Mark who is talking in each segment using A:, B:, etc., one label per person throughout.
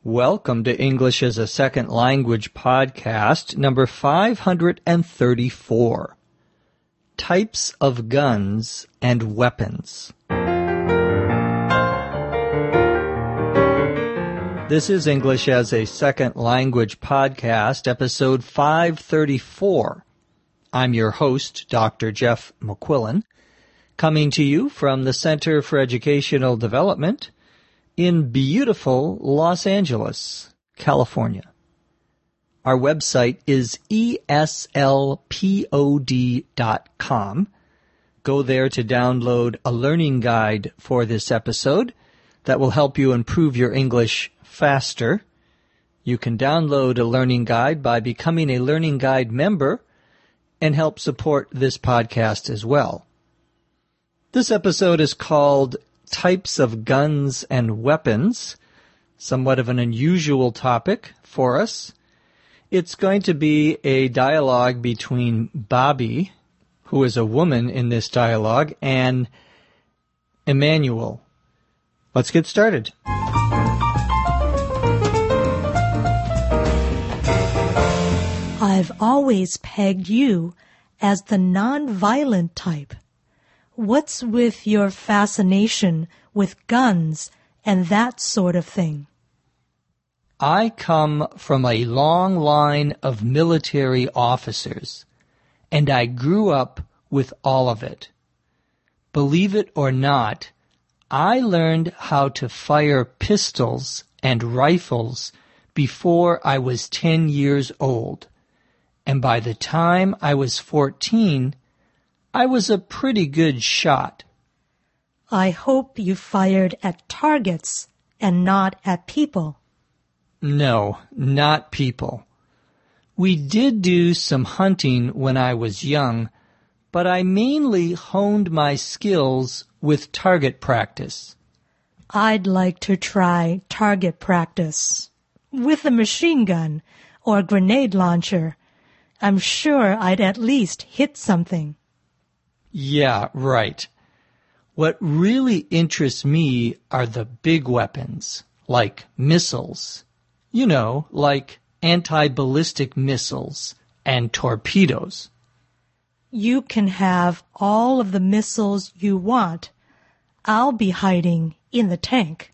A: Welcome to English as a Second Language podcast, number 534. Types of Guns and Weapons. This is English as a Second Language podcast, episode 534. I'm your host, Dr. Jeff McQuillan, coming to you from the Center for Educational Development in beautiful Los Angeles, California. Our website is eslpod.com. Go there to download a learning guide for this episode that will help you improve your English faster. You can download a learning guide by becoming a Learning Guide member and help support this podcast as well. This episode is called Types of Guns and Weapons, somewhat of an unusual topic for us. It's going to be a dialogue between Bobby, who is a woman in this dialogue, and Emmanuel. Let's get started.
B: I've always pegged you as the non-violent type. What's with your fascination with guns and that sort of thing?
A: I come from a long line of military officers, and I grew up with all of it. Believe it or not, I learned how to fire pistols and rifles before I was 10 years old, and by the time I was 14, I was a pretty good shot.
B: I hope you fired at targets and not at people.
A: No, not people. We did do some hunting when I was young, but I mainly honed my skills with target practice.
B: I'd like to try target practice with a machine gun or grenade launcher. I'm sure I'd at least hit something.
A: Yeah, right. What really interests me are the big weapons, like missiles. You know, like anti-ballistic missiles and torpedoes.
B: You can have all of the missiles you want. I'll be hiding in the tank.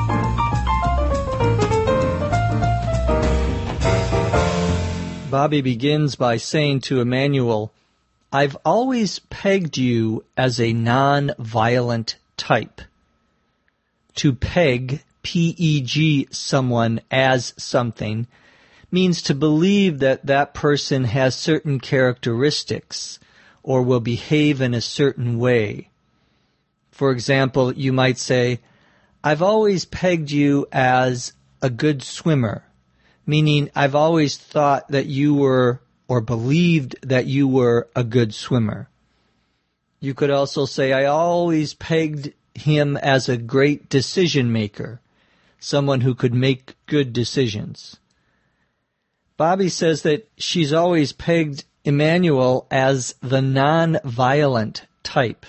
A: Bobby begins by saying to Emmanuel, I've always pegged you as a non-violent type. To peg, P-E-G, someone as something means to believe that that person has certain characteristics or will behave in a certain way. For example, you might say, I've always pegged you as a good swimmer, meaning I've always thought that you were or believed that you were a good swimmer. You could also say, I always pegged him as a great decision maker, someone who could make good decisions. Bobby says that she's always pegged Emmanuel as the non-violent type.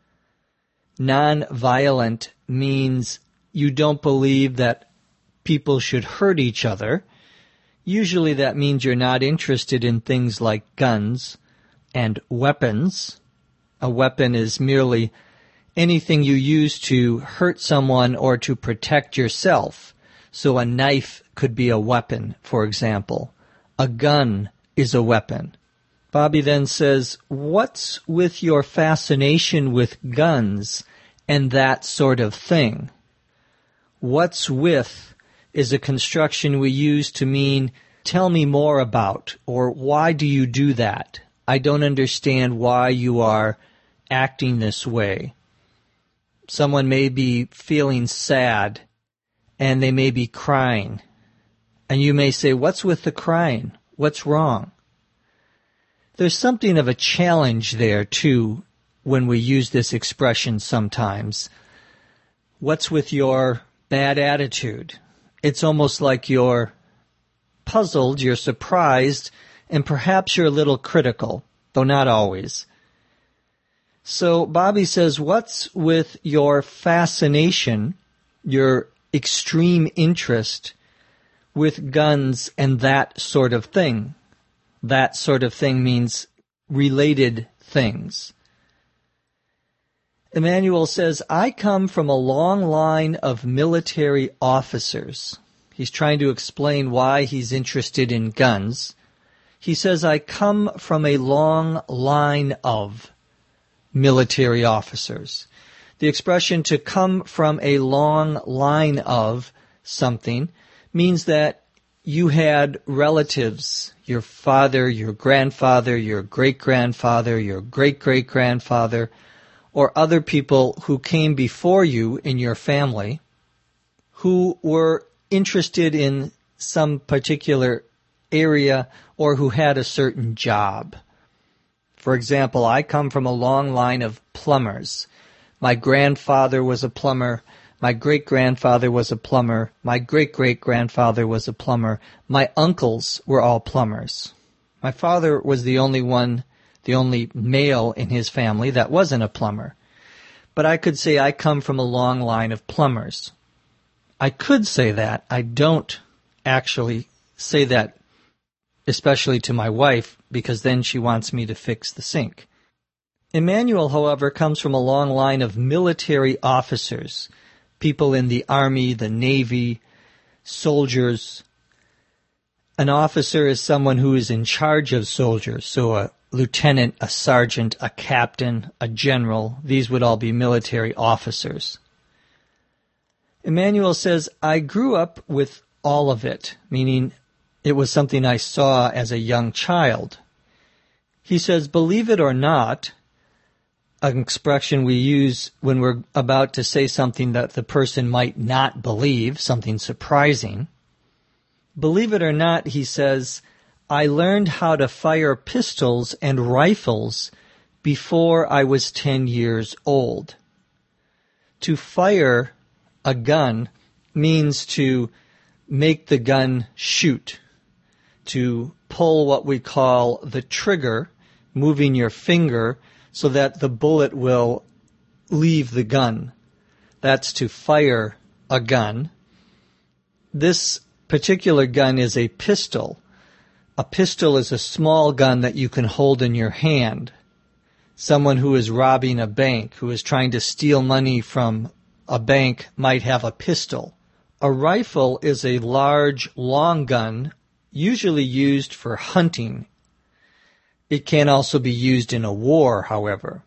A: Non-violent means you don't believe that people should hurt each other. Usually that means you're not interested in things like guns and weapons. A weapon is merely anything you use to hurt someone or to protect yourself. So a knife could be a weapon, for example. A gun is a weapon. Bobby then says, what's with your fascination with guns and that sort of thing? What's with is a construction we use to mean, tell me more about, or why do you do that? I don't understand why you are acting this way. Someone may be feeling sad, and they may be crying. And you may say, what's with the crying? What's wrong? There's something of a challenge there, too, when we use this expression sometimes. What's with your bad attitude? It's almost like you're puzzled, you're surprised, and perhaps you're a little critical, though not always. So Bobby says, what's with your fascination, your extreme interest with guns and that sort of thing. That sort of thing means related things. Emmanuel says, I come from a long line of military officers. He's trying to explain why he's interested in guns. He says, I come from a long line of military officers. The expression to come from a long line of something means that you had relatives, your father, your grandfather, your great-grandfather, your great-great-grandfather, or other people who came before you in your family who were interested in some particular area or who had a certain job. For example, I come from a long line of plumbers. My grandfather was a plumber. My great-grandfather was a plumber. My great-great-grandfather was a plumber. My uncles were all plumbers. My father was the only male in his family that wasn't a plumber. But I could say I come from a long line of plumbers. I could say that. I don't actually say that, especially to my wife, because then she wants me to fix the sink. Emmanuel, however, comes from a long line of military officers, people in the Army, the Navy, soldiers. An officer is someone who is in charge of soldiers, so a lieutenant, a sergeant, a captain, a general. These would all be military officers. Emmanuel says, I grew up with all of it, meaning it was something I saw as a young child. He says, believe it or not, an expression we use when we're about to say something that the person might not believe, something surprising. Believe it or not, he says, I learned how to fire pistols and rifles before I was 10 years old. To fire a gun means to make the gun shoot, to pull what we call the trigger, moving your finger so that the bullet will leave the gun. That's to fire a gun. This particular gun is a pistol. A pistol is a small gun that you can hold in your hand. Someone who is robbing a bank, who is trying to steal money from a bank, might have a pistol. A rifle is a large, long gun, usually used for hunting. It can also be used in a war, however.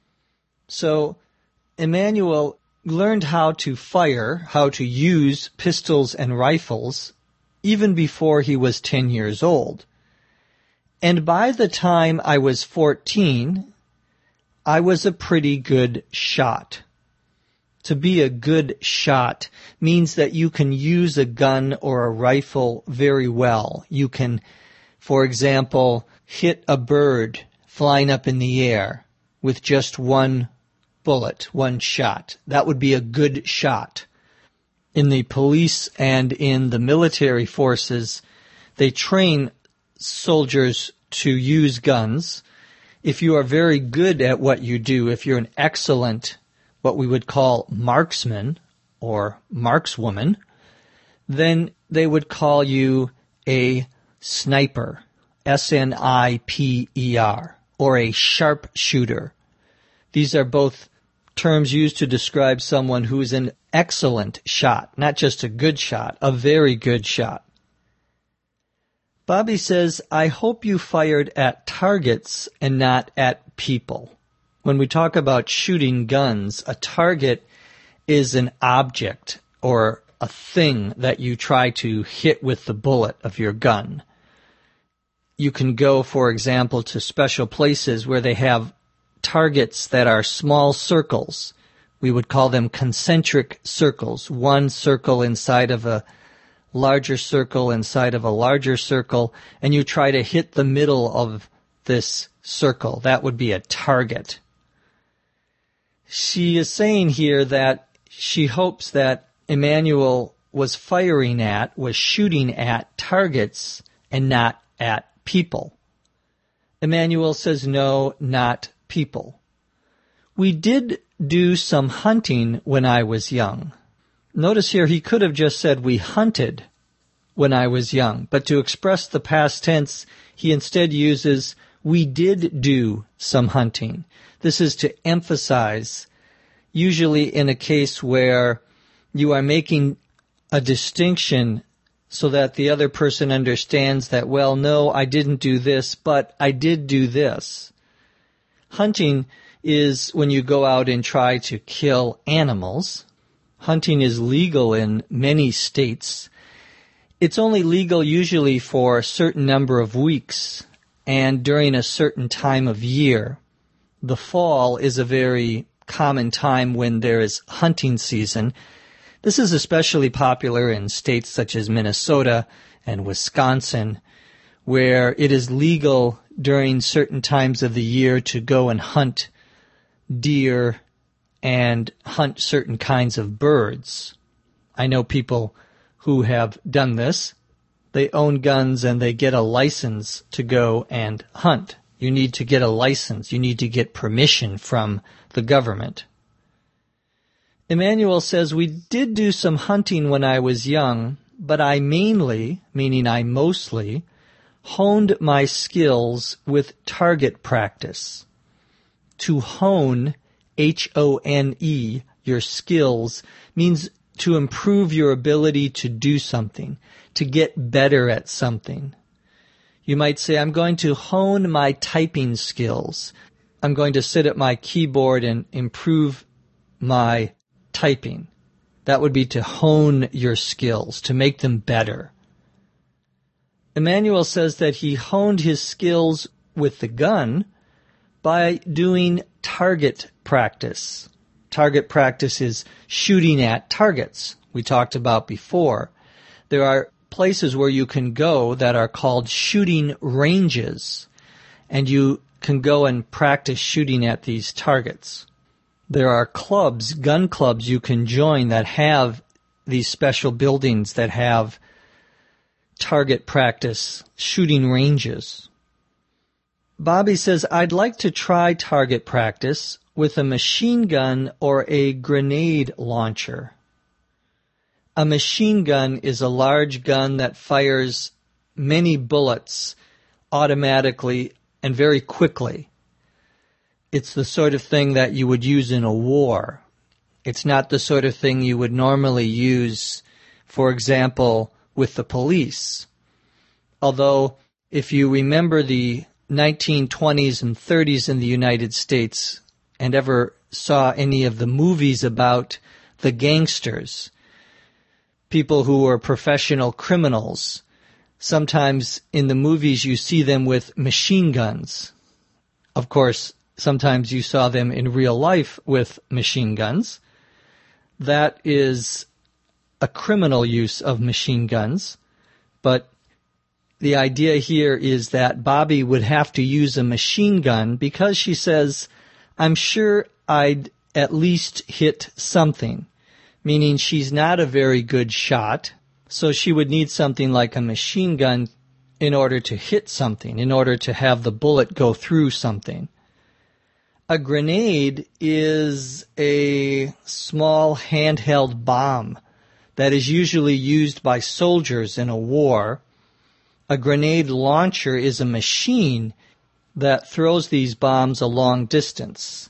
A: So, Emmanuel learned how to fire, how to use pistols and rifles, even before he was 10 years old. And by the time I was 14, I was a pretty good shot. To be a good shot means that you can use a gun or a rifle very well. You can, for example, hit a bird flying up in the air with just one bullet, one shot. That would be a good shot. In the police and in the military forces, they train soldiers to use guns. If you are very good at what you do, if you're an excellent, what we would call marksman or markswoman, then they would call you a sniper, S-N-I-P-E-R, or a sharpshooter. These are both terms used to describe someone who is an excellent shot, not just a good shot, a very good shot. Bobby says, I hope you fired at targets and not at people. When we talk about shooting guns, a target is an object or a thing that you try to hit with the bullet of your gun. You can go, for example, to special places where they have targets that are small circles. We would call them concentric circles, one circle inside of a larger circle inside of a larger circle, and you try to hit the middle of this circle. That would be a target. She is saying here that she hopes that Emmanuel was shooting at targets and not at people. Emmanuel says, no, not people. We did do some hunting when I was young. Notice here he could have just said we hunted when I was young. But to express the past tense, he instead uses, we did do some hunting. This is to emphasize, usually in a case where you are making a distinction so that the other person understands that, well, no, I didn't do this, but I did do this. Hunting is when you go out and try to kill animals. Hunting is legal in many states. It's only legal usually for a certain number of weeks and during a certain time of year. The fall is a very common time when there is hunting season. This is especially popular in states such as Minnesota and Wisconsin, where it is legal during certain times of the year to go and hunt deer and hunt certain kinds of birds. I know people who have done this. They own guns and they get a license to go and hunt. You need to get a license. You need to get permission from the government. Emmanuel says, we did do some hunting when I was young, but I mainly, meaning I mostly, honed my skills with target practice. To hone, H-O-N-E, your skills, means to improve your ability to do something, to get better at something. You might say, I'm going to hone my typing skills. I'm going to sit at my keyboard and improve my typing. That would be to hone your skills, to make them better. Emmanuel says that he honed his skills with the gun by doing target practice. Target practice is shooting at targets we talked about before. There are places where you can go that are called shooting ranges, and you can go and practice shooting at these targets. There are clubs, gun clubs you can join that have these special buildings that have target practice, shooting ranges. Bobby says, I'd like to try target practice with a machine gun or a grenade launcher. A machine gun is a large gun that fires many bullets automatically and very quickly. It's the sort of thing that you would use in a war. It's not the sort of thing you would normally use, for example, with the police. Although, if you remember the 1920s and 30s in the United States and ever saw any of the movies about the gangsters, people who were professional criminals, sometimes in the movies you see them with machine guns. Of course, sometimes you saw them in real life with machine guns. That is a criminal use of machine guns, but the idea here is that Bobby would have to use a machine gun because she says, I'm sure I'd at least hit something, meaning she's not a very good shot, so she would need something like a machine gun in order to hit something, in order to have the bullet go through something. A grenade is a small handheld bomb that is usually used by soldiers in a war. A grenade launcher is a machine that throws these bombs a long distance.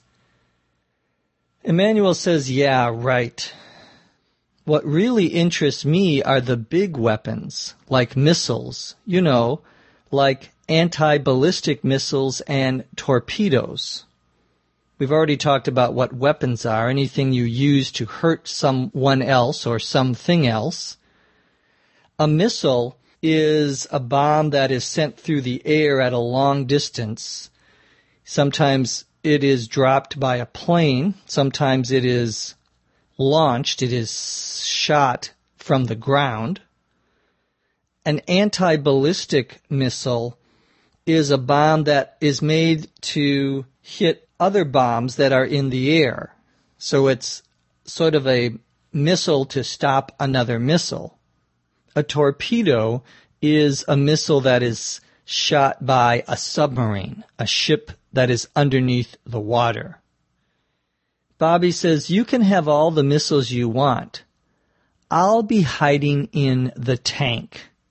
A: Emmanuel says, yeah, right. What really interests me are the big weapons, like missiles, like anti-ballistic missiles and torpedoes. We've already talked about what weapons are, anything you use to hurt someone else or something else. A missile is a bomb that is sent through the air at a long distance. Sometimes it is dropped by a plane. Sometimes it is launched. It is shot from the ground. An anti-ballistic missile is a bomb that is made to hit other bombs that are in the air. So it's sort of a missile to stop another missile. A torpedo is a missile that is shot by a submarine, a ship that is underneath the water. Bobby says, you can have all the missiles you want. I'll be hiding in the tank.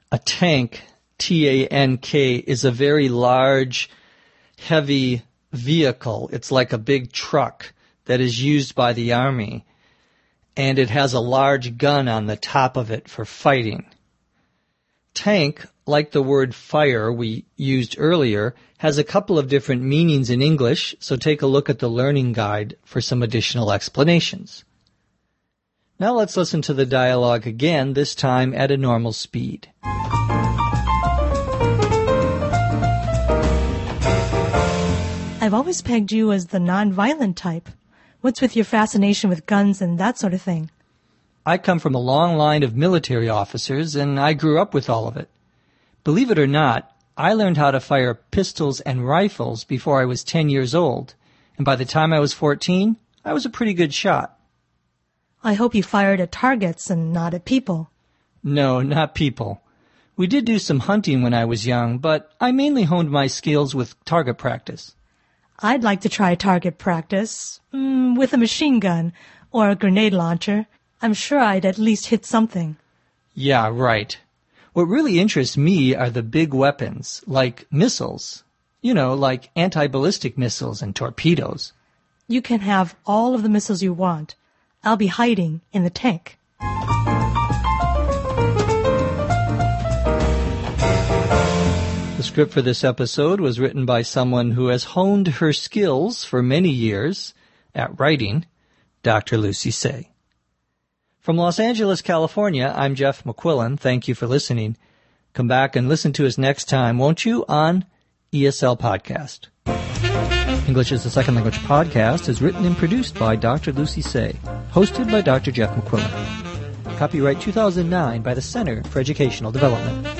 A: A tank, T-A-N-K, is a very large, heavy vehicle. It's like a big truck that is used by the Army, and it has a large gun on the top of it for fighting. Tank, like the word fire we used earlier, has a couple of different meanings in English, so take a look at the Learning Guide for some additional explanations. Now let's listen to the dialogue again, this time at a normal speed.
B: I've always pegged you as the non-violent type. What's with your fascination with guns and that sort of thing?
A: I come from a long line of military officers, and I grew up with all of it. Believe it or not, I learned how to fire pistols and rifles before I was 10 years old, and by the time I was 14, I was a pretty good shot.
B: I hope you fired at targets and not at people.
A: No, not people. We did do some hunting when I was young, but I mainly honed my skills with target practice.
B: I'd like to try target practice with a machine gun or a grenade launcher. I'm sure I'd at least hit something.
A: Yeah, right. What really interests me are the big weapons, like missiles. You know, like anti-ballistic missiles and torpedoes.
B: You can have all of the missiles you want. I'll be hiding in the tank.
A: The script for this episode was written by someone who has honed her skills for many years at writing, Dr. Lucy Say. From Los Angeles, California, I'm Jeff McQuillan. Thank you for listening. Come back and listen to us next time, won't you, on ESL Podcast. English is the Second Language podcast is written and produced by Dr. Lucy Say, hosted by Dr. Jeff McQuillan. Copyright 2009 by the Center for Educational Development.